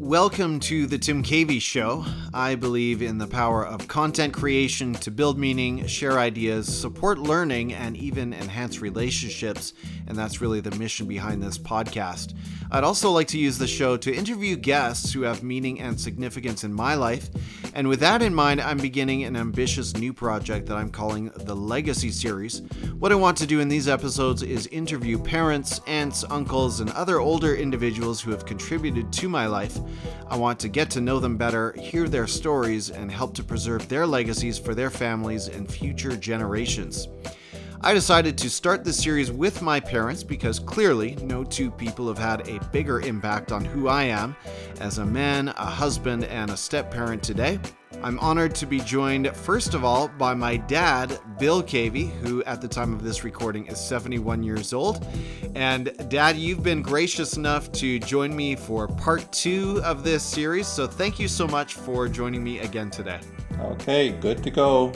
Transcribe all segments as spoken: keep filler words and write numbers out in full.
Welcome to the Tim Cavey Show. I believe in the power of content creation to build meaning, share ideas, support learning, and even enhance relationships. And that's really the mission behind this podcast. I'd also like to use the show to interview guests who have meaning and significance in my life. And with that in mind, I'm beginning an ambitious new project that I'm calling the Legacy Series. What I want to do in these episodes is interview parents, aunts, uncles, and other older individuals who have contributed to my life. I want to get to know them better, hear their stories, and help to preserve their legacies for their families and future generations. I decided to start this series with my parents because clearly no two people have had a bigger impact on who I am as a man, a husband, and a step-parent today. I'm honored to be joined, first of all, by my dad, Bill Cavey, who at the time of this recording is seventy-one years old. And Dad, you've been gracious enough to join me for part two of this series, so thank you so much for joining me again today. Okay, good to go.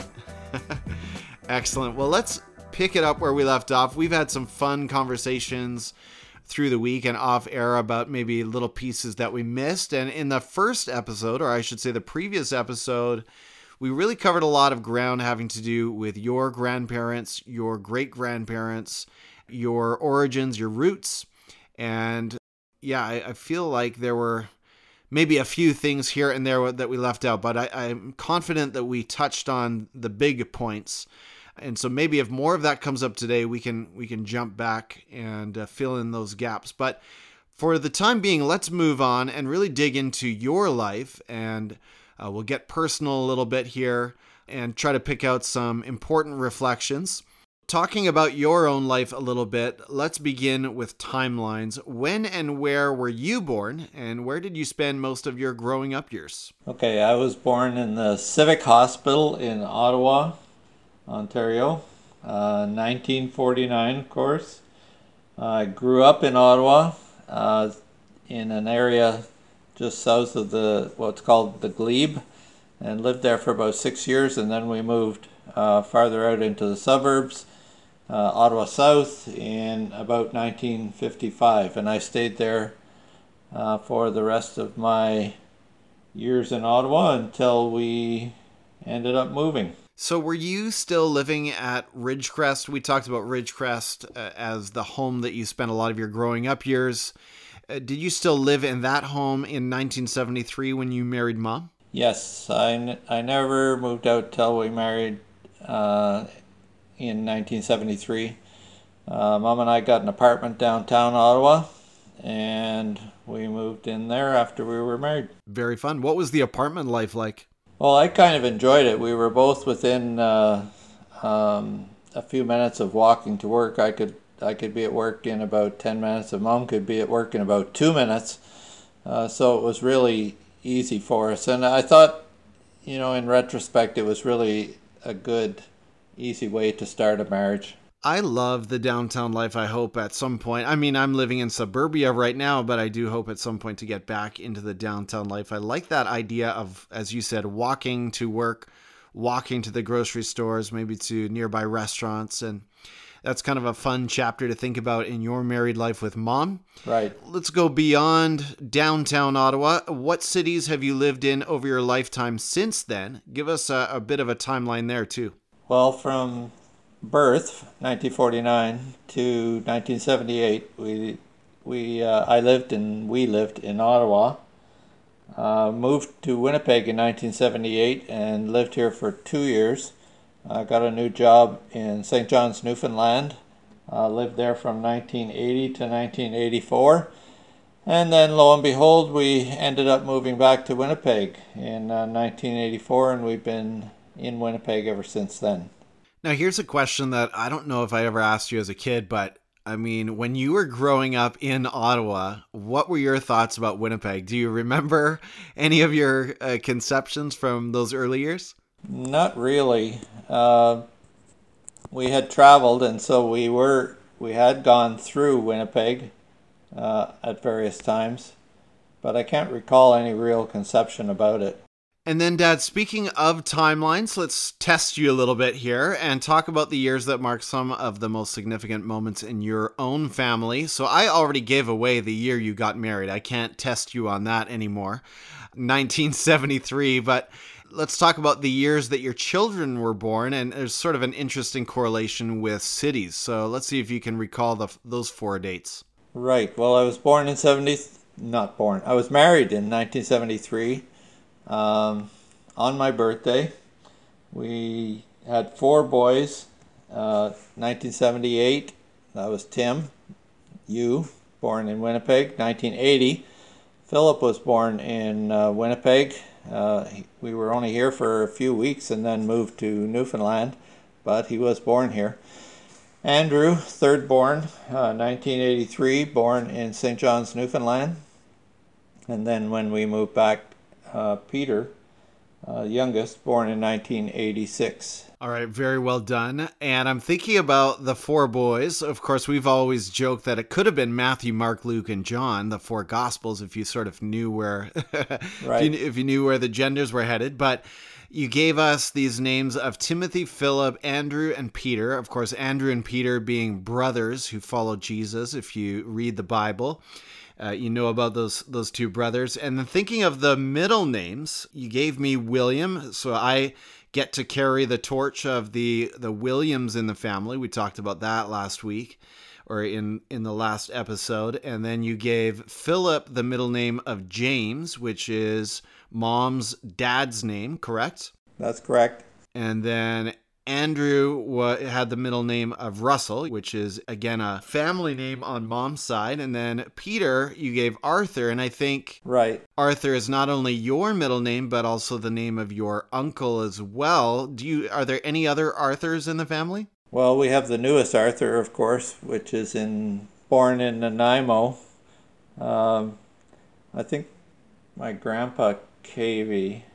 Excellent. Well, let's pick it up where we left off. We've had some fun conversations through the week and off air about maybe little pieces that we missed. And in the first episode, or I should say the previous episode, we really covered a lot of ground having to do with your grandparents, your great-grandparents, your origins, your roots. And yeah, I, I feel like there were maybe a few things here and there that we left out, but I, I'm confident that we touched on the big points. And so maybe if more of that comes up today, we can we can jump back and uh, fill in those gaps. But for the time being, let's move on and really dig into your life. And uh, we'll get personal a little bit here and try to pick out some important reflections. Talking about your own life a little bit, let's begin with timelines. When and where were you born, and where did you spend most of your growing up years? Okay, I was born in the Civic Hospital in Ottawa, Ontario, uh, nineteen forty-nine, of course. I grew up in Ottawa, uh, in an area just south of the what's called the Glebe, and lived there for about six years, and then we moved uh, farther out into the suburbs, uh, Ottawa South, in about nineteen fifty-five, and I stayed there uh, for the rest of my years in Ottawa until we ended up moving. So were you still living at Ridgecrest? We talked about Ridgecrest uh, as the home that you spent a lot of your growing up years. Uh, did you still live in that home in nineteen seventy-three when you married Mom? Yes, I, n- I never moved out till we married uh, in nineteen seventy-three. Uh, Mom and I got an apartment downtown Ottawa, and we moved in there after we were married. Very fun. What was the apartment life like? Well, I kind of enjoyed it. We were both within uh, um, a few minutes of walking to work. I could I could be at work in about ten minutes, and Mom could be at work in about two minutes. Uh, so it was really easy for us. And I thought, you know, in retrospect, it was really a good, easy way to start a marriage. I love the downtown life, I hope, at some point. I mean, I'm living in suburbia right now, but I do hope at some point to get back into the downtown life. I like that idea of, as you said, walking to work, walking to the grocery stores, maybe to nearby restaurants. And that's kind of a fun chapter to think about in your married life with Mom. Right. Let's go beyond downtown Ottawa. What cities have you lived in over your lifetime since then? Give us a, a bit of a timeline there, too. Well, from birth, nineteen forty-nine to nineteen seventy-eight, we we uh, I lived and we lived in Ottawa. Uh, moved to Winnipeg in nineteen seventy-eight and lived here for two years. I got a new job in Saint John's, Newfoundland. Uh, lived there from nineteen eighty to nineteen eighty-four. And then, lo and behold, we ended up moving back to Winnipeg in uh, nineteen eighty-four, and we've been in Winnipeg ever since then. Now, here's a question that I don't know if I ever asked you as a kid, but I mean, when you were growing up in Ottawa, what were your thoughts about Winnipeg? Do you remember any of your uh, conceptions from those early years? Not really. Uh, we had traveled, and so we were we had gone through Winnipeg uh, at various times, but I can't recall any real conception about it. And then, Dad, speaking of timelines, let's test you a little bit here and talk about the years that mark some of the most significant moments in your own family. So I already gave away the year you got married. I can't test you on that anymore. nineteen seventy-three, but let's talk about the years that your children were born, and there's sort of an interesting correlation with cities. So let's see if you can recall the, those four dates. Right. Well, I was born in seventy, not born. I was married in nineteen seventy-three. Um, on my birthday. We had four boys. Uh, nineteen seventy-eight, that was Tim, you, born in Winnipeg. nineteen eighty, Philip was born in uh, Winnipeg. Uh, he, we were only here for a few weeks and then moved to Newfoundland, but he was born here. Andrew, third born, uh, nineteen eighty-three, born in Saint John's, Newfoundland. And then when we moved back, Uh, Peter, uh, youngest, born in nineteen eighty-six. All right, very well done. And I'm thinking about the four boys. Of course, we've always joked that it could have been Matthew, Mark, Luke, and John, the four Gospels, if you sort of knew where, right. if, you, if you knew where the genders were headed. But you gave us these names of Timothy, Philip, Andrew, and Peter. Of course, Andrew and Peter being brothers who followed Jesus, if you read the Bible. Uh, you know about those those two brothers. And then thinking of the middle names, you gave me William, so I get to carry the torch of the, the Williams in the family. We talked about that last week, or in, in the last episode. And then you gave Philip the middle name of James, which is Mom's dad's name, correct? That's correct. And then Andrew wa- had the middle name of Russell, which is, again, a family name on Mom's side. And then Peter, you gave Arthur. And I think right. Arthur is not only your middle name, but also the name of your uncle as well. Do you? Are there any other Arthurs in the family? Well, we have the newest Arthur, of course, which is in born in Nanaimo. Um, I think my grandpa, Cavey,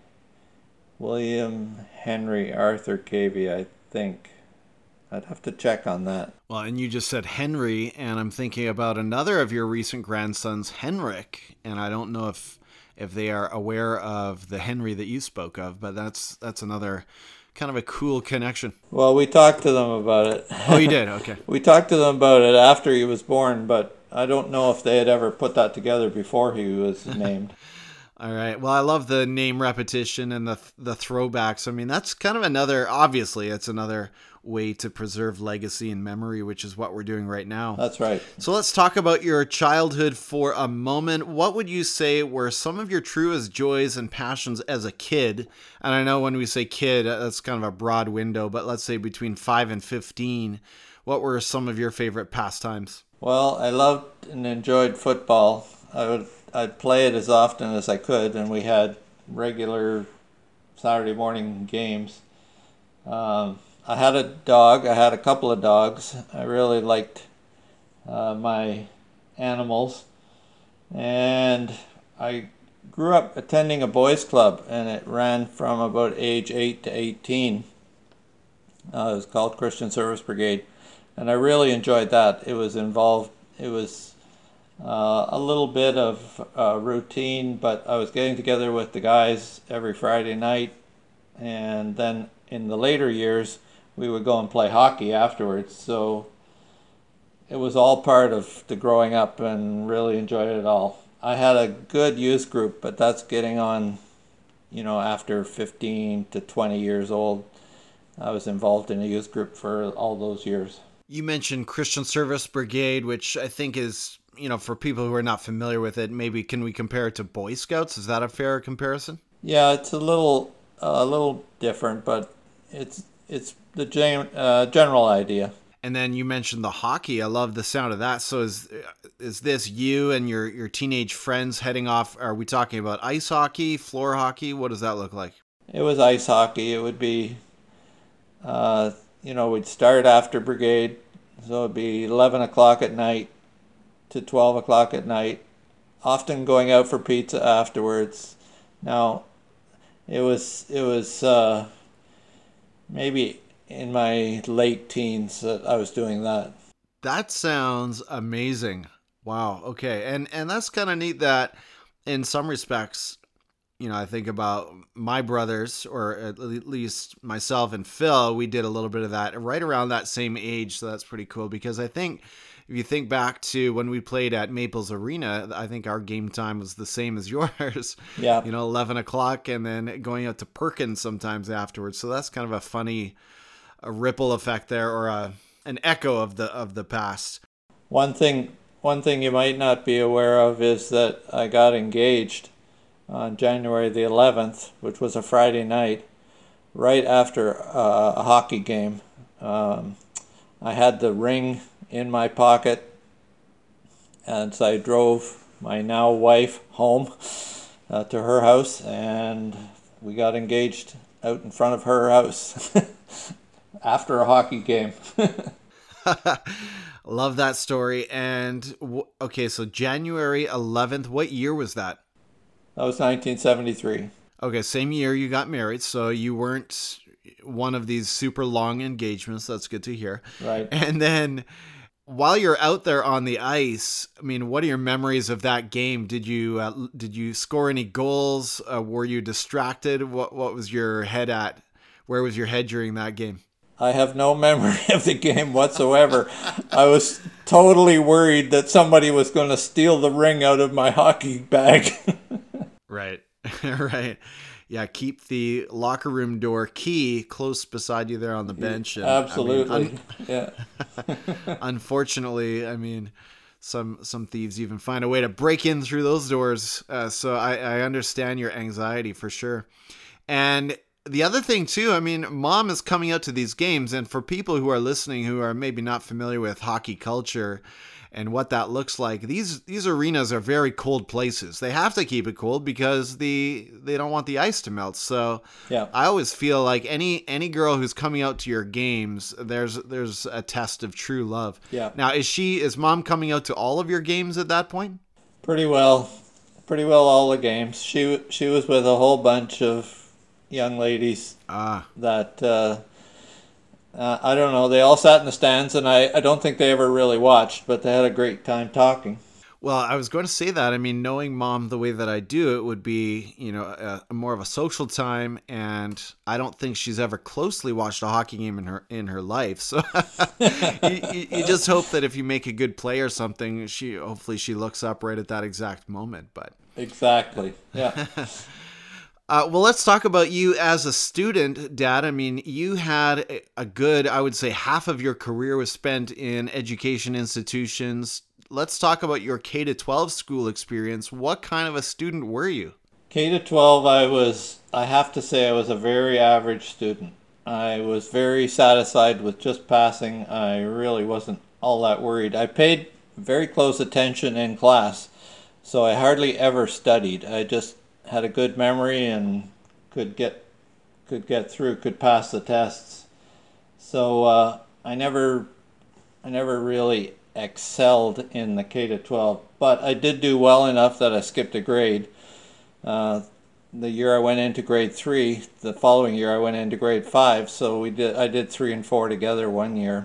William Henry Arthur Cavey, I think. I'd have to check on that. Well, and you just said Henry, and I'm thinking about another of your recent grandsons, Henrik, and I don't know if if they are aware of the Henry that you spoke of, but that's that's another kind of a cool connection. Well, we talked to them about it. Oh, you did? Okay. We talked to them about it after he was born, but I don't know if they had ever put that together before he was named. All right. Well, I love the name repetition and the the throwbacks. I mean, that's kind of another, obviously, it's another way to preserve legacy and memory, which is what we're doing right now. That's right. So let's talk about your childhood for a moment. What would you say were some of your truest joys and passions as a kid? And I know when we say kid, that's kind of a broad window, but let's say between five and fifteen, what were some of your favorite pastimes? Well, I loved and enjoyed football. I would I'd play it as often as I could, and we had regular Saturday morning games. Um, I had a dog. I had a couple of dogs. I really liked uh, my animals. And I grew up attending a boys' club, and it ran from about age eight to eighteen. Uh, it was called Christian Service Brigade, and I really enjoyed that. It was involved, it was uh, a little bit of uh, routine, but I was getting together with the guys every Friday night, and then in the later years, we would go and play hockey afterwards. So it was all part of the growing up, and really enjoyed it all. I had a good youth group, but that's getting on, you know, after fifteen to twenty years old. I was involved in a youth group for all those years. You mentioned Christian Service Brigade, which I think is, you know, for people who are not familiar with it, maybe can we compare it to Boy Scouts? Is that a fair comparison? Yeah, it's a little a little different, but it's it's the gen, uh, general idea. And then you mentioned the hockey. I love the sound of that. So is is this you and your, your teenage friends heading off? Are we talking about ice hockey, floor hockey? What does that look like? It was ice hockey. It would be, uh, you know, we'd start after brigade. So it'd be eleven o'clock at night to twelve o'clock at night, often going out for pizza afterwards. Now, it was, it was uh, maybe in my late teens that I was doing that. That sounds amazing. Wow. Okay. And and that's kind of neat that in some respects, you know, I think about my brothers, or at least myself and Phil, we did a little bit of that right around that same age. So that's pretty cool, because I think if you think back to when we played at Maples Arena, I think our game time was the same as yours. Yeah. You know, eleven o'clock, and then going out to Perkins sometimes afterwards. So that's kind of a funny a ripple effect there, or a, an echo of the of the past. One thing, one thing you might not be aware of is that I got engaged on January the eleventh, which was a Friday night, right after uh, a hockey game. Um, I had the ring in my pocket as I drove my now wife home uh, to her house, and we got engaged out in front of her house after a hockey game. Love that story. And okay, so January eleventh, what year was that? That was nineteen seventy-three. Okay, same year you got married, so you weren't one of these super long engagements. That's good to hear. Right. And then while you're out there on the ice, I mean, what are your memories of that game? Did you uh, did you score any goals? Uh, were you distracted? What what was your head at? Where was your head during that game? I have no memory of the game whatsoever. I was totally worried that somebody was going to steal the ring out of my hockey bag. Right, right. Yeah, keep the locker room door key close beside you there on the bench. And, Absolutely, I mean, un- yeah. Unfortunately, I mean, some some thieves even find a way to break in through those doors. Uh, so I, I understand your anxiety for sure. And the other thing too, I mean, Mom is coming out to these games, and for people who are listening who are maybe not familiar with hockey culture and what that looks like, these these arenas are very cold places. They have to keep it cold because the they don't want the ice to melt. So Yeah. I always feel like any any girl who's coming out to your games, there's there's a test of true love. Yeah. Now, is she is Mom coming out to all of your games at that point? Pretty well, pretty well all the games. She she was with a whole bunch of young ladies Ah. that uh, uh, I don't know. They all sat in the stands, and I, I don't think they ever really watched, but they had a great time talking. Well, I was going to say that. I mean, knowing Mom the way that I do, it would be, you know, a, a more of a social time, and I don't think she's ever closely watched a hockey game in her in her life. So you, you, you just hope that if you make a good play or something, she hopefully she looks up right at that exact moment. But Exactly. Yeah. Uh, well, let's talk about you as a student, Dad. I mean, you had a good, I would say, half of your career was spent in education institutions. Let's talk about your K to twelve school experience. What kind of a student were you? K to twelve, I was, I have to say, I was a very average student. I was very satisfied with just passing. I really wasn't all that worried. I paid very close attention in class, so I hardly ever studied. I just had a good memory and could get could get through, could pass the tests. So uh, I never I never really excelled in the K to twelve, but I did do well enough that I skipped a grade. Uh, the year I went into grade three, the following year I went into grade five, so we did I did three and four together one year.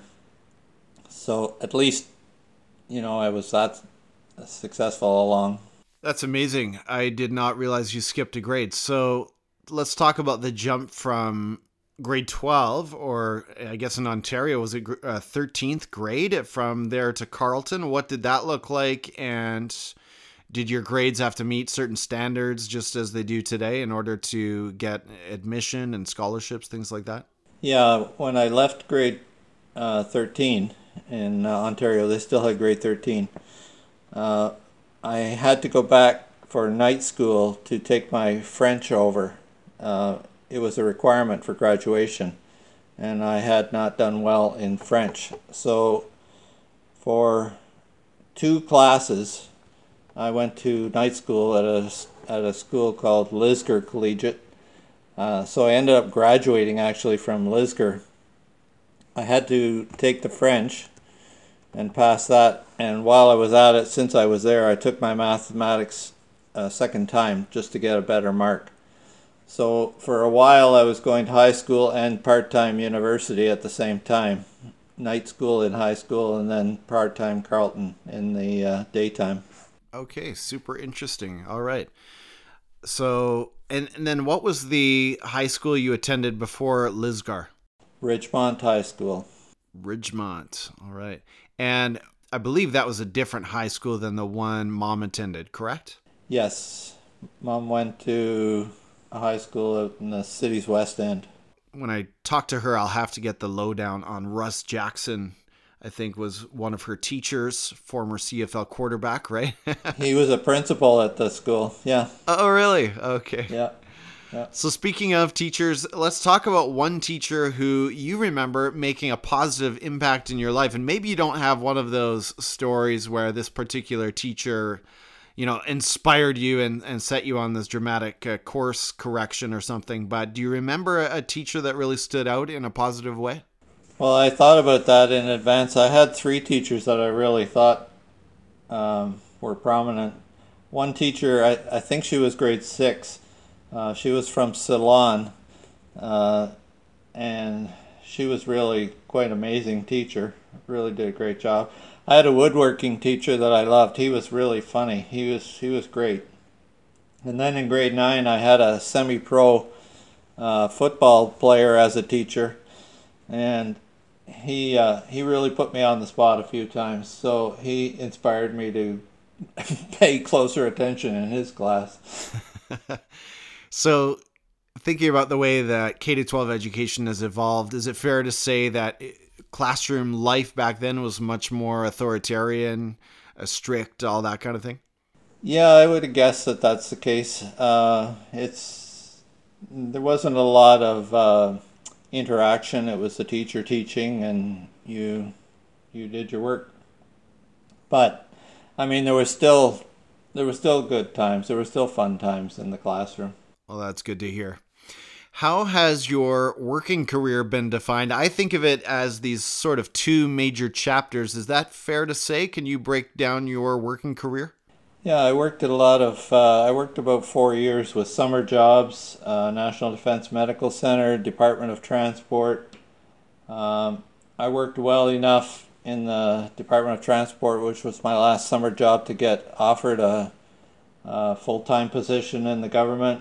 So at least, you know, I was that successful along. That's amazing. I did not realize you skipped a grade. So let's talk about the jump from grade twelve, or I guess in Ontario, was it uh, thirteenth grade, from there to Carleton? What did that look like? And did your grades have to meet certain standards just as they do today in order to get admission and scholarships, things like that? Yeah, when I left grade uh, thirteen in uh, Ontario, they still had grade thirteen. Uh, I had to go back for night school to take my French over. Uh, it was a requirement for graduation, and I had not done well in French. So for two classes, I went to night school at a, at a school called Lisgar Collegiate. Uh, so I ended up graduating actually from Lisgar. I had to take the French and pass that, and while I was at it, since I was there, I took my mathematics a second time just to get a better mark. So for a while I was going to high school and part-time university at the same time. Night school in high school, and then part-time Carleton in the uh, daytime. Okay, super interesting. All right. So, and, and then what was the high school you attended before Lisgar? Ridgemont High School. Ridgemont. All right. And I believe that was a different high school than the one Mom attended, correct? Yes. Mom went to a high school out in the city's west end. When I talk to her, I'll have to get the lowdown on Russ Jackson. I think was one of her teachers, former C F L quarterback, right? He was a principal at the school. Yeah. Oh, really? Okay. Yeah. Yeah. So speaking of teachers, let's talk about one teacher who you remember making a positive impact in your life. And maybe you don't have one of those stories where this particular teacher, you know, inspired you and, and set you on this dramatic uh, course correction or something. But do you remember a teacher that really stood out in a positive way? Well, I thought about that in advance. I had three teachers that I really thought um, were prominent. One teacher, I, I think she was grade six. Uh, she was from Ceylon, uh, and she was really quite an amazing teacher. Really did a great job. I had a woodworking teacher that I loved. He was really funny. He was he was great. And then in grade nine, I had a semi-pro uh, football player as a teacher, and he uh, he really put me on the spot a few times. So he inspired me to pay closer attention in his class. So thinking about the way that K to twelve education has evolved, is it fair to say that classroom life back then was much more authoritarian, uh, strict, all that kind of thing? Yeah, I would guess that that's the case. Uh, it's there wasn't a lot of uh, interaction. It was the teacher teaching, and you you did your work. But I mean, there was still there were still good times. There were still fun times in the classroom. Well, that's good to hear. How has your working career been defined? I think of it as these sort of two major chapters. Is that fair to say? Can you break down your working career? Yeah, I worked at a lot of, uh, I worked about four years with summer jobs, uh, National Defense Medical Center, Department of Transport. Um, I worked well enough in the Department of Transport, which was my last summer job, to get offered a, a full-time position in the government.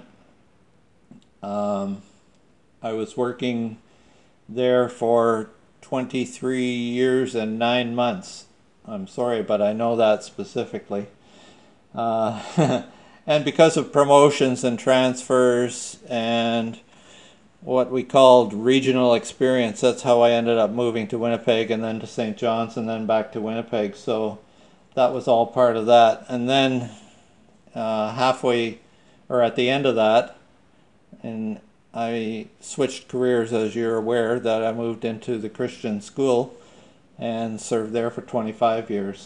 Um, I was working there for twenty-three years and nine months. I'm sorry, but I know that specifically. Uh, and because of promotions and transfers and what we called regional experience, that's how I ended up moving to Winnipeg and then to Saint John's and then back to Winnipeg. So that was all part of that. And then uh, halfway, or at the end of that, and I switched careers, as you're aware, that I moved into the Christian school and served there for twenty-five years.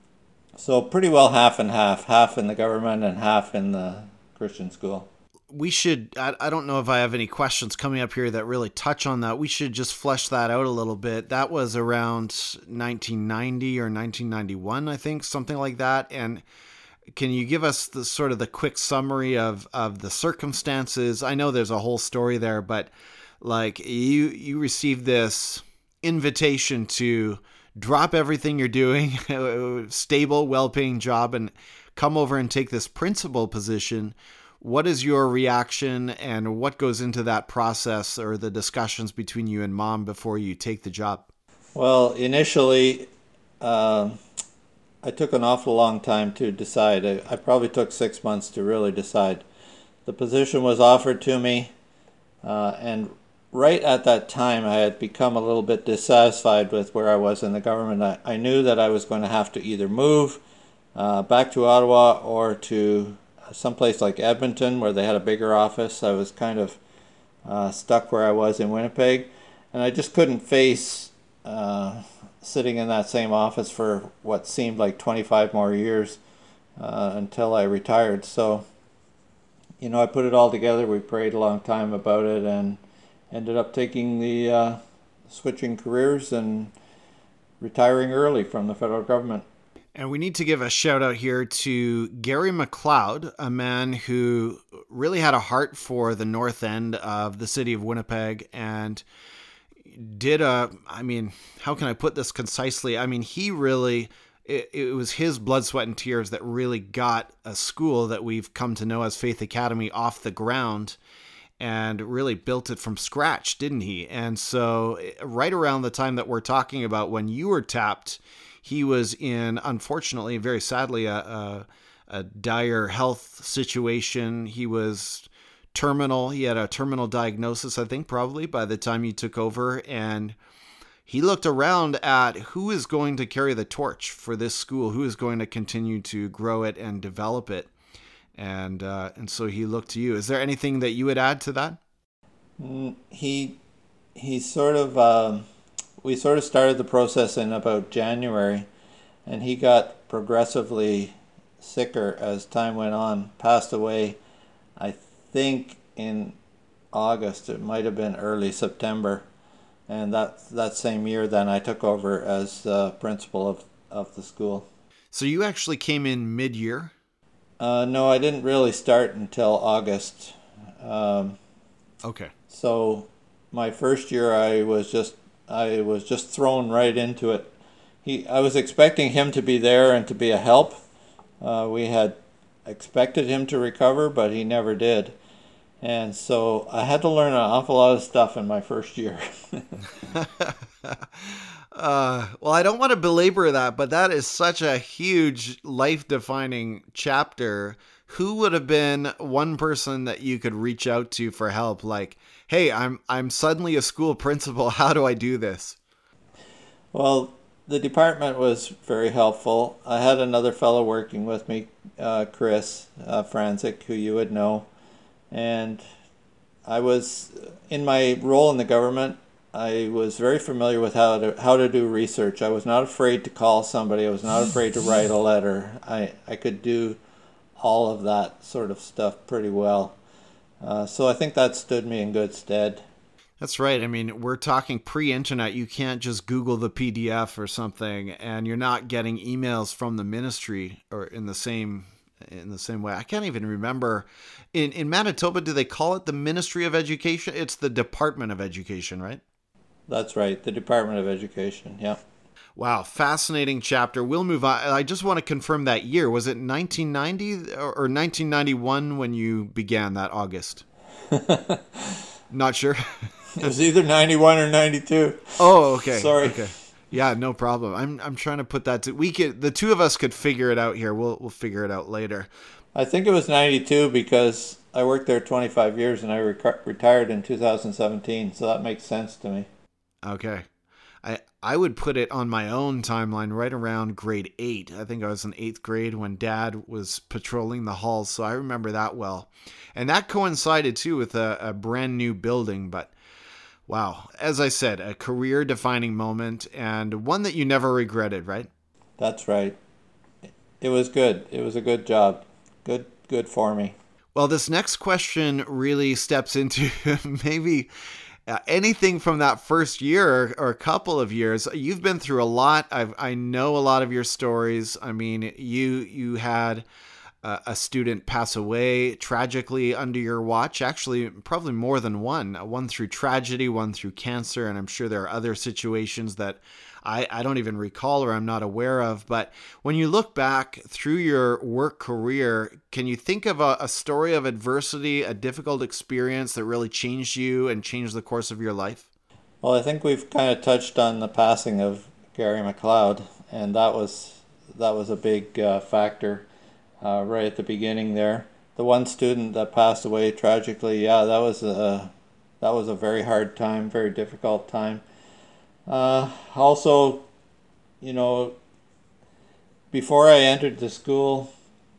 So pretty well half and half, half in the government and half in the Christian school. We should, I, I don't know if I have any questions coming up here that really touch on that. We should just flesh that out a little bit. That was around nineteen ninety or nineteen ninety-one, I think, something like that. And can you give us the sort of the quick summary of, of the circumstances? I know there's a whole story there, but like you, you received this invitation to drop everything you're doing, stable, well-paying job, and come over and take this principal position. What is your reaction, and what goes into that process or the discussions between you and Mom before you take the job? Well, initially, uh, I took an awful long time to decide. I, I probably took six months to really decide. The position was offered to me, uh, and right at that time I had become a little bit dissatisfied with where I was in the government. I, I knew that I was going to have to either move uh, back to Ottawa or to someplace like Edmonton where they had a bigger office. I was kind of uh, stuck where I was in Winnipeg, and I just couldn't face uh, sitting in that same office for what seemed like twenty-five more years uh, until I retired. So, you know, I put it all together. We prayed a long time about it and ended up taking the uh, switching careers and retiring early from the federal government. And we need to give a shout out here to Gary McLeod, a man who really had a heart for the north end of the city of Winnipeg and did a, I mean, how can I put this concisely? I mean, he really it, it was his blood, sweat, and tears that really got a school that we've come to know as Faith Academy off the ground, and really built it from scratch, didn't he? And so right around the time that we're talking about when you were tapped, he was in, unfortunately, very sadly, a, a, a dire health situation. He was terminal. He had a terminal diagnosis, I think, probably by the time you took over. And he looked around at who is going to carry the torch for this school, who is going to continue to grow it and develop it. And uh, and so he looked to you. Is there anything that you would add to that? He he sort of um, we sort of started the process in about January, and he got progressively sicker as time went on. Passed away, I think in August. It might have been early September. And that that same year, then I took over as uh, principal of, of the school. So you actually came in mid-year? Uh, no, I didn't really start until August. Um, okay. So my first year, I was just I was just thrown right into it. He I was expecting him to be there and to be a help. Uh, we had expected him to recover, but he never did. And so I had to learn an awful lot of stuff in my first year. uh, well, I don't want to belabor that, but that is such a huge life-defining chapter. Who would have been one person that you could reach out to for help? Like, hey, I'm I'm suddenly a school principal. How do I do this? Well, the department was very helpful. I had another fellow working with me, uh, Chris uh, Franzik, who you would know. And I was, in my role in the government, I was very familiar with how to how to do research. I was not afraid to call somebody. I was not afraid to write a letter. I, I could do all of that sort of stuff pretty well. Uh, so I think that stood me in good stead. That's right. I mean, we're talking pre-internet. You can't just Google the P D F or something, and you're not getting emails from the ministry or in the same in the same way. I can't even remember. In in Manitoba, do they call it the Ministry of Education? It's the Department of Education, right? That's right. The Department of Education. Yeah. Wow. Fascinating chapter. We'll move on. I just want to confirm that year. Was it nineteen ninety or nineteen ninety-one when you began that August? Not sure. It was either ninety-one or ninety-two. Oh, okay. Sorry. Okay. Yeah, no problem. I'm I'm trying to put that to we could the two of us could figure it out here. We'll we'll figure it out later. I think it was ninety-two because I worked there twenty-five years and I rec- retired in two thousand seventeen, so that makes sense to me. Okay. I I would put it on my own timeline right around grade eight. I think I was in eighth grade when Dad was patrolling the halls, so I remember that well. And that coincided too with a, a brand new building, but wow. As I said, a career-defining moment and one that you never regretted, right? That's right. It was good. It was a good job. Good, good for me. Well, this next question really steps into maybe uh, anything from that first year or, or a couple of years. You've been through a lot. I've, I know a lot of your stories. I mean, you you had uh, a student pass away tragically under your watch. Actually, probably more than one. One through tragedy, one through cancer, and I'm sure there are other situations that I, I don't even recall or I'm not aware of. But when you look back through your work career, can you think of a, a story of adversity, a difficult experience that really changed you and changed the course of your life? Well, I think we've kind of touched on the passing of Gary McLeod, and that was that was a big uh, factor uh, right at the beginning there. The one student that passed away tragically, yeah, that was a that was a very hard time, very difficult time. Uh, also, you know, before I entered the school,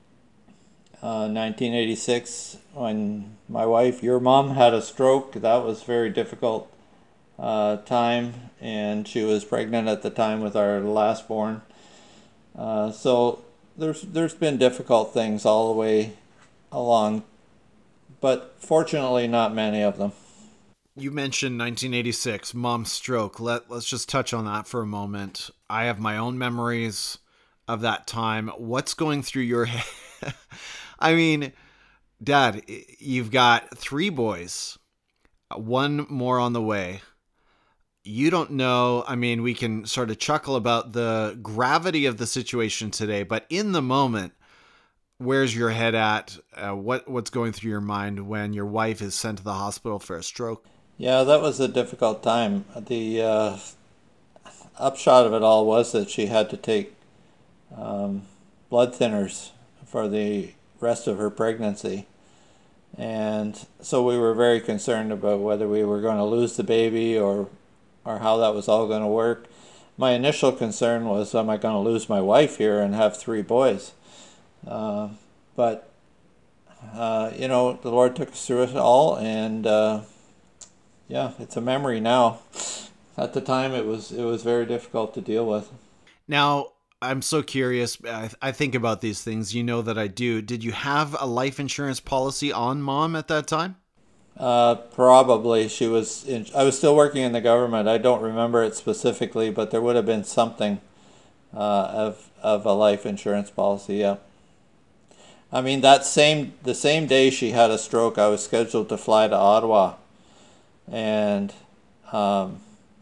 uh, nineteen eighty-six, when my wife, your mom, had a stroke, that was very difficult uh, time, and she was pregnant at the time with our last born. Uh, so there's there's been difficult things all the way along, but fortunately not many of them. You mentioned nineteen eighty-six, mom's stroke. Let, let's just touch on that for a moment. I have my own memories of that time. What's going through your head? I mean, Dad, you've got three boys, one more on the way. you don't know. I mean, we can sort of chuckle about the gravity of the situation today, but in the moment, where's your head at? Uh, what what's going through your mind when your wife is sent to the hospital for a stroke? Yeah, that was a difficult time. The uh, upshot of it all was that she had to take um, blood thinners for the rest of her pregnancy. And so we were very concerned about whether we were going to lose the baby or or how that was all going to work. My initial concern was, am I going to lose my wife here and have three boys? Uh, but, uh, you know, the Lord took us through it all, and uh, yeah, it's a memory now. At the time, it was it was very difficult to deal with. Now, I'm so curious. I, I think about these things. You know that I do. Did you have a life insurance policy on Mom at that time? Uh, probably. She was. In, I was still working in the government. I don't remember it specifically, but there would have been something uh, of of a life insurance policy. Yeah. I mean, that same the same day she had a stroke, I was scheduled to fly to Ottawa, and um,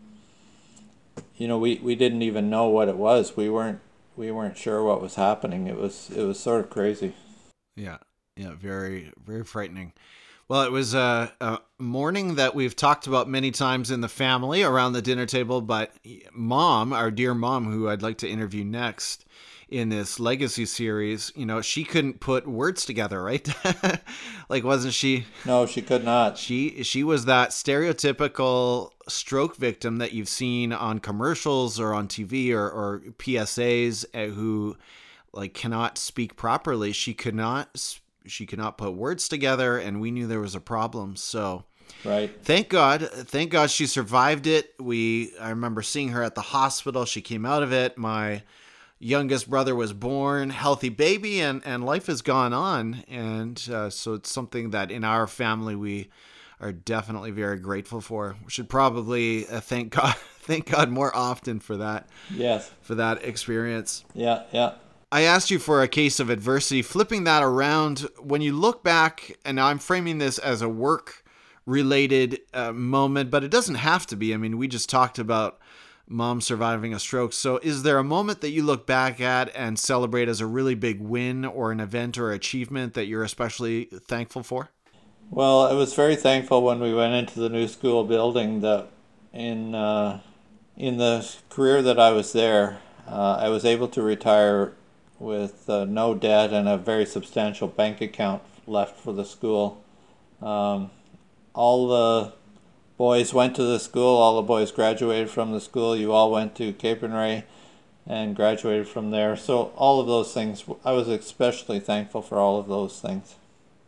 you know, we, we didn't even know what it was. We weren't we weren't sure what was happening. It was it was sort of crazy. Yeah, yeah, very very frightening. Well, it was a, a morning that we've talked about many times in the family around the dinner table, but Mom, our dear Mom, who I'd like to interview next in this legacy series, you know, she couldn't put words together, right? Like, wasn't she? No, she could not. She she was that stereotypical stroke victim that you've seen on commercials or on T V or, or P S As who like cannot speak properly. She could not speak. She could not put words together, and we knew there was a problem. So, right. Thank God, thank God she survived it. We, I remember seeing her at the hospital. She came out of it. My youngest brother was born, healthy baby, and, and life has gone on. And uh, so it's something that in our family we are definitely very grateful for. We should probably uh, thank God, thank God more often for that. Yes. For that experience. Yeah, yeah. I asked you for a case of adversity. Flipping that around, when you look back, and I'm framing this as a work-related uh, moment, but it doesn't have to be. I mean, we just talked about Mom surviving a stroke. So is there a moment that you look back at and celebrate as a really big win or an event or achievement that you're especially thankful for? Well, I was very thankful when we went into the new school building that in, uh, in the career that I was there, uh, I was able to retire with uh, no debt and a very substantial bank account left for the school. Um, all the boys went to the school, all the boys graduated from the school. You all went to Capernwray and graduated from there. So all of those things, I was especially thankful for all of those things.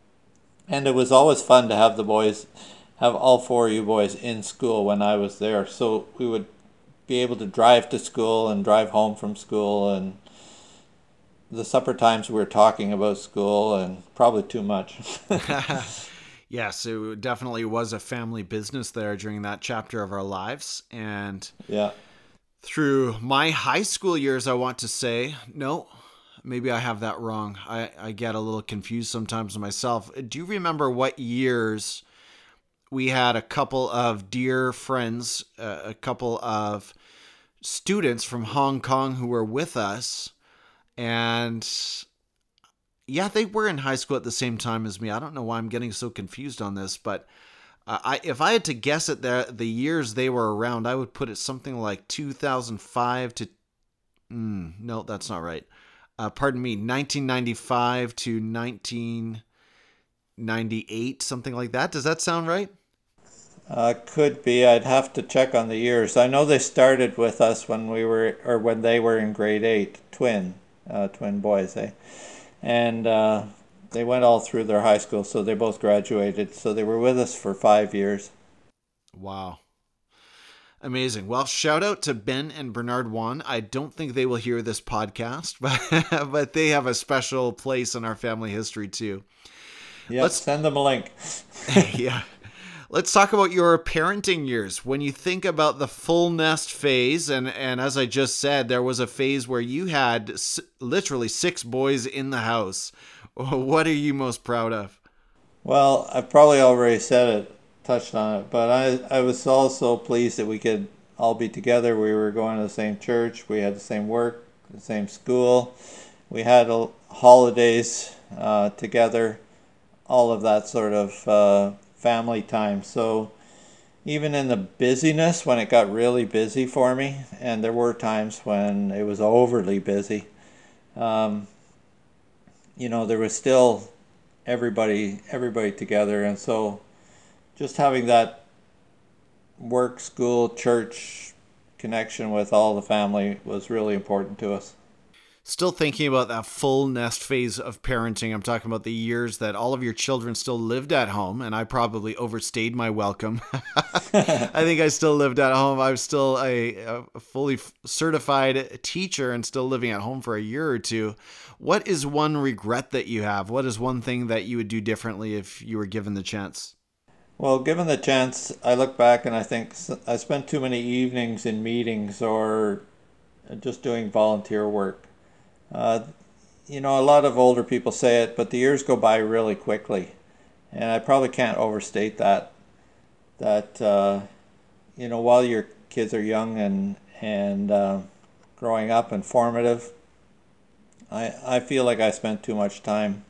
And it was always fun to have the boys, have all four of you boys in school when I was there. So we would be able to drive to school and drive home from school, and the supper times we were talking about school and probably too much. Yes, it definitely was a family business there during that chapter of our lives. And yeah, through my high school years, I want to say, no, maybe I have that wrong. I, I get a little confused sometimes myself. Do you remember what years we had a couple of dear friends, uh, a couple of students from Hong Kong who were with us? And yeah, they were in high school at the same time as me. I don't know why I'm getting so confused on this, but uh, I, if I had to guess at the, the years they were around, I would put it something like two thousand five to, mm, no, that's not right. Uh, pardon me, nineteen ninety-five to nineteen ninety-eight, something like that. Does that sound right? Uh, could be. I'd have to check on the years. I know they started with us when we were, or when they were in grade eight, twin. Uh, twin boys, eh? And uh, they went all through their high school, so they both graduated. So they were with us for five years. Wow. Amazing. Well, shout out to Ben and Bernard Wan. I don't think they will hear this podcast, but but they have a special place in our family history too. Yeah, let's send them a link. Yeah. Let's talk about your parenting years. When you think about the full nest phase, and, and as I just said, there was a phase where you had s- literally six boys in the house. What are you most proud of? Well, I've probably already said it, touched on it, but I, I was also pleased that we could all be together. We were going to the same church. We had the same work, the same school. We had a, holidays uh, together, all of that sort of uh, family time. So even in the busyness, when it got really busy for me, and there were times when it was overly busy, um, you know, there was still everybody everybody together. And so just having that work, school, church connection with all the family was really important to us. Still thinking about that full nest phase of parenting. I'm talking about the years that all of your children still lived at home, and I probably overstayed my welcome. I think I still lived at home. I was still a, a fully certified teacher and still living at home for a year or two. What is one regret that you have? What is one thing that you would do differently if you were given the chance? Well, given the chance, I look back and I think I spent too many evenings in meetings or just doing volunteer work. Uh, you know, a lot of older people say it, but the years go by really quickly. And I probably can't overstate that. That, uh, you know, while your kids are young and, and uh, growing up and formative, I, I feel like I spent too much time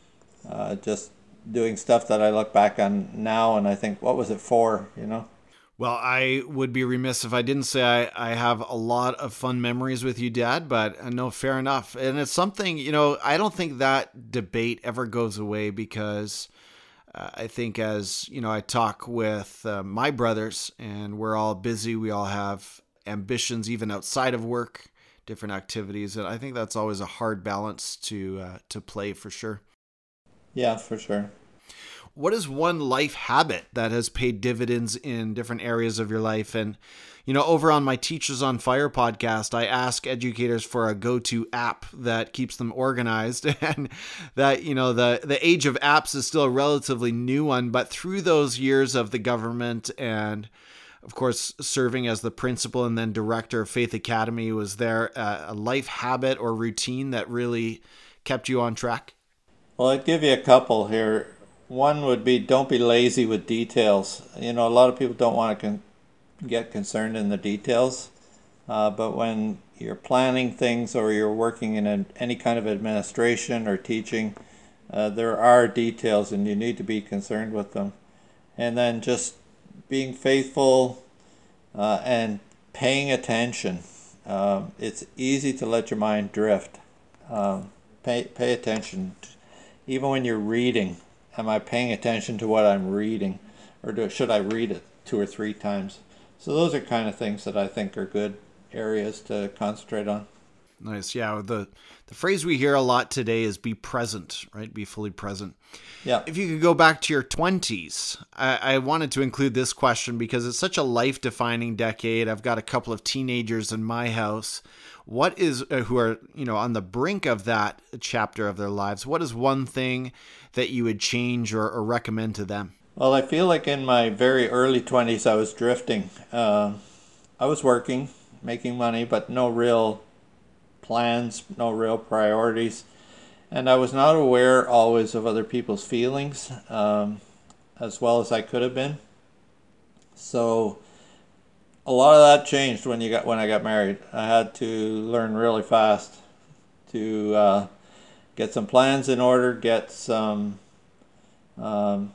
uh, just doing stuff that I look back on now and I think, what was it for, you know? Well, I would be remiss if I didn't say I, I have a lot of fun memories with you, Dad, but no, fair enough. And it's something, you know, I don't think that debate ever goes away because uh, I think as, you know, I talk with uh, my brothers and we're all busy, we all have ambitions even outside of work, different activities. And I think that's always a hard balance to uh, to play for sure. Yeah, for sure. What is one life habit that has paid dividends in different areas of your life? And, you know, over on my Teachers on Fire podcast, I ask educators for a go-to app that keeps them organized. And that, you know, the, the age of apps is still a relatively new one. But through those years of the government and, of course, serving as the principal and then director of Faith Academy, was there a, a life habit or routine that really kept you on track? Well, I'd give you a couple here. One would be don't be lazy with details. You know, a lot of people don't want to con- get concerned in the details, uh, but when you're planning things or you're working in a, any kind of administration or teaching, uh, there are details and you need to be concerned with them. And then just being faithful uh, and paying attention. Um, it's easy to let your mind drift. Um, pay, pay attention. Even when you're reading, am I paying attention to what I'm reading, or do, should I read it two or three times? So those are kind of things that I think are good areas to concentrate on. Nice. Yeah. The the phrase we hear a lot today is be present, right? Be fully present. Yeah. If you could go back to your twenties, I, I wanted to include this question because it's such a life-defining decade. I've got a couple of teenagers in my house. What is, uh, who are, you know, on the brink of that chapter of their lives, what is one thing that you would change or, or recommend to them? Well, I feel like in my very early twenties, I was drifting. Uh, I was working, making money, but no real plans, no real priorities. And I was not aware always of other people's feelings um, as well as I could have been. So a lot of that changed when you got when I got married. I had to learn really fast to uh, get some plans in order, get some um,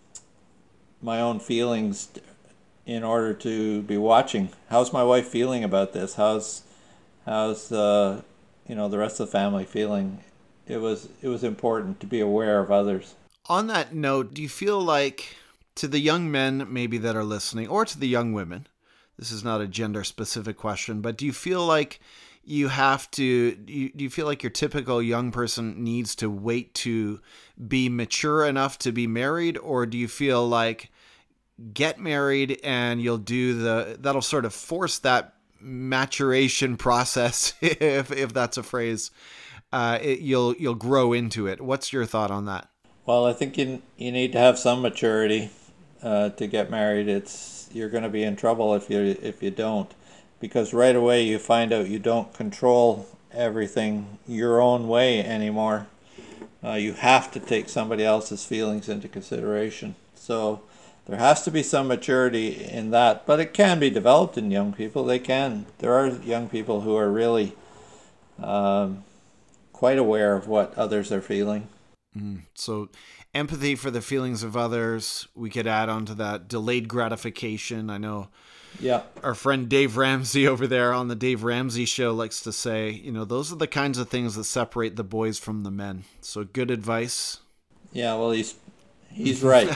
my own feelings in order to be watching. How's my wife feeling about this? How's how's uh, you know the rest of the family feeling? It was it was important to be aware of others. On that note, do you feel like, to the young men maybe that are listening, or to the young women, this is not a gender specific question, but do you feel like you have to, do you, do you feel like your typical young person needs to wait to be mature enough to be married? Or do you feel like get married and you'll do the, that'll sort of force that maturation process, if if that's a phrase, uh, it, you'll you'll grow into it. What's your thought on that? Well, I think you you need to have some maturity uh, to get married. It's you're going to be in trouble if you if you don't, because right away you find out you don't control everything your own way anymore. Uh, you have to take somebody else's feelings into consideration. So there has to be some maturity in that, but it can be developed in young people. They can. There are young people who are really um, quite aware of what others are feeling. Mm. So empathy for the feelings of others. We could add on to that delayed gratification. I know yeah. our friend Dave Ramsey over there on the Dave Ramsey Show likes to say, you know, those are the kinds of things that separate the boys from the men. So good advice. Yeah, well, he's he's right.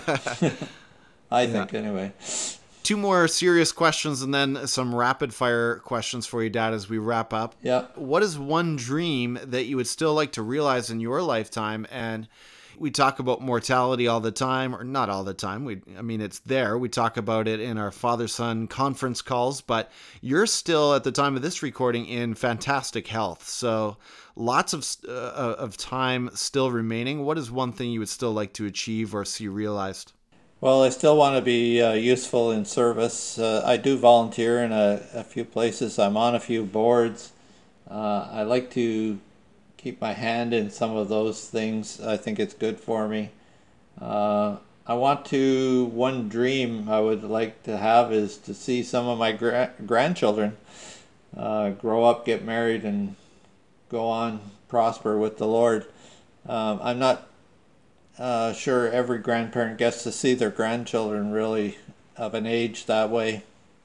I yeah. think, anyway. Two more serious questions and then some rapid fire questions for you, Dad, as we wrap up. Yeah. What is one dream that you would still like to realize in your lifetime? And we talk about mortality all the time, or not all the time. We, I mean, it's there. We talk about it in our father-son conference calls, but you're still, at the time of this recording, in fantastic health. So lots of uh, of time still remaining. What is one thing you would still like to achieve or see realized? Well, I still want to be uh, useful in service. Uh, I do volunteer in a, a few places. I'm on a few boards. Uh, I like to keep my hand in some of those things. I think it's good for me. Uh, I want to, one dream I would like to have is to see some of my gra- grandchildren uh, grow up, get married, and go on, prosper with the Lord. Um, I'm not Uh, sure, every grandparent gets to see their grandchildren really of an age that way.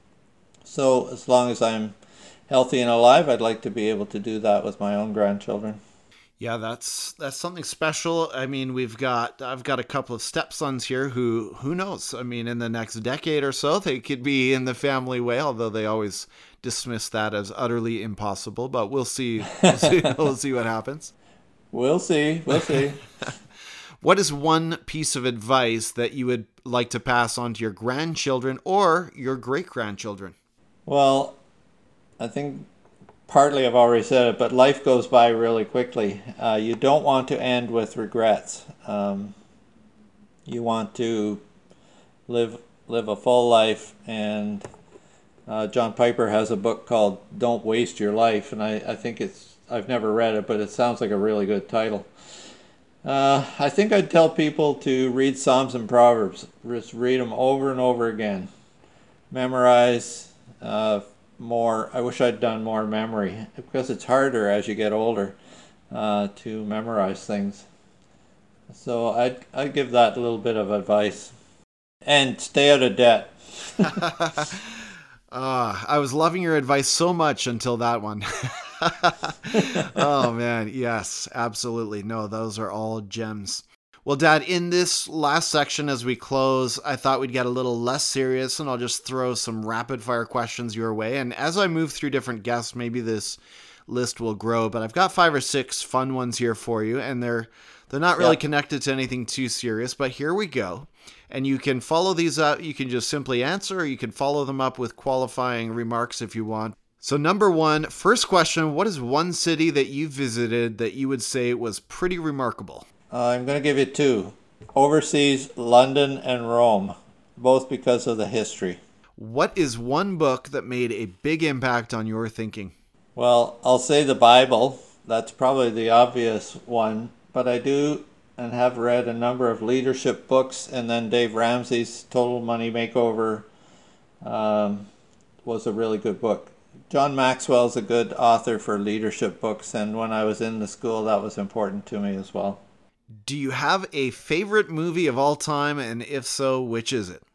So as long as I'm healthy and alive, I'd like to be able to do that with my own grandchildren. Yeah, that's that's something special. I mean, we've got I've got a couple of stepsons here who who knows? I mean, in the next decade or so, they could be in the family way, although they always dismiss that as utterly impossible. But we'll see. We'll see, we'll see what happens. We'll see. We'll see. What is one piece of advice that you would like to pass on to your grandchildren or your great-grandchildren? Well, I think partly I've already said it, but life goes by really quickly. Uh, you don't want to end with regrets. Um, you want to live live a full life, and uh, John Piper has a book called Don't Waste Your Life, and I, I think it's, I've never read it, but it sounds like a really good title. Uh, I think I'd tell people to read Psalms and Proverbs. Just read them over and over again. Memorize uh, more. I wish I'd done more memory, because it's harder as you get older uh, to memorize things. So I'd, I'd give that a little bit of advice. And stay out of debt. uh, I was loving your advice so much until that one. Oh, man. Yes, absolutely. No, those are all gems. Well, Dad, in this last section as we close, I thought we'd get a little less serious, and I'll just throw some rapid fire questions your way. And as I move through different guests, maybe this list will grow, but I've got five or six fun ones here for you, and they're they're not really yep. connected to anything too serious, but here we go. And you can follow these up. You can just simply answer, or you can follow them up with qualifying remarks if you want. So number one, first question, what is one city that you visited that you would say was pretty remarkable? Uh, I'm going to give you two. Overseas, London and Rome, both because of the history. What is one book that made a big impact on your thinking? Well, I'll say the Bible. That's probably the obvious one, but I do and have read a number of leadership books, and then Dave Ramsey's Total Money Makeover um, was a really good book. John Maxwell's a good author for leadership books, and when I was in the school, that was important to me as well. Do you have a favorite movie of all time, and if so, which is it?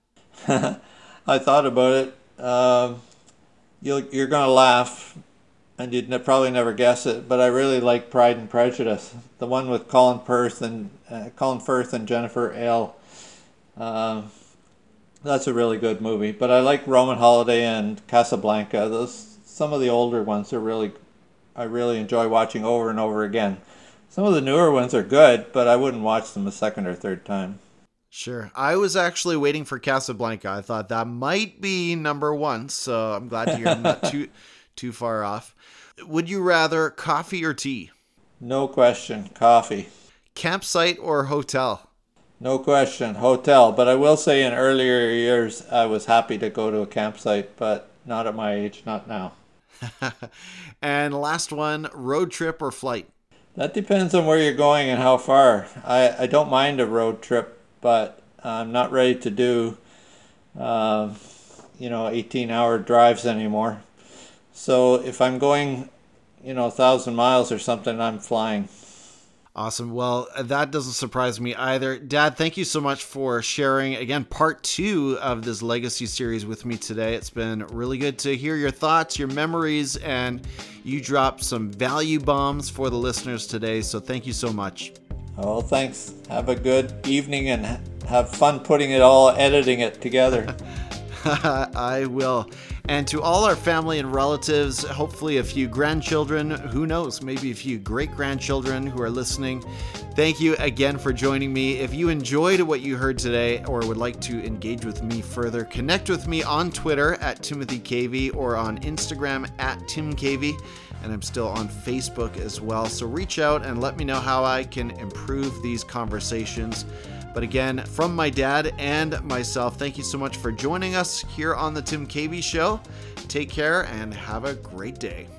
I thought about it. Uh, you'll, you're going to laugh, and you'd ne- probably never guess it, but I really like Pride and Prejudice, the one with Colin Firth and uh, Colin Firth and Jennifer Ayle. Uh, that's a really good movie. But I like Roman Holiday and Casablanca. Those some of the older ones are really, I really enjoy watching over and over again. Some of the newer ones are good, but I wouldn't watch them a second or third time. Sure. I was actually waiting for Casablanca. I thought that might be number one, so I'm glad to hear I'm not too too far off. Would you rather coffee or tea? No question, coffee. Campsite or hotel? No question, hotel. But I will say in earlier years, I was happy to go to a campsite, but not at my age, not now. And last one, road trip or flight? That depends on where you're going and how far. I, I don't mind a road trip, but I'm not ready to do uh, you know, eighteen hour drives anymore. So if I'm going, you know, a thousand miles or something, I'm flying. Awesome. Well, that doesn't surprise me either. Dad, thank you so much for sharing, again, part two of this Legacy series with me today. It's been really good to hear your thoughts, your memories, and you dropped some value bombs for the listeners today. So thank you so much. Oh, thanks. Have a good evening and have fun putting it all, editing it together. I will. And to all our family and relatives, hopefully a few grandchildren, who knows, maybe a few great-grandchildren who are listening, thank you again for joining me. If you enjoyed what you heard today or would like to engage with me further, connect with me on Twitter at Timothy Cavey or on Instagram at Tim Cavey. And I'm still on Facebook as well. So reach out and let me know how I can improve these conversations. But again, from my dad and myself, thank you so much for joining us here on the Tim Cavey Show. Take care and have a great day.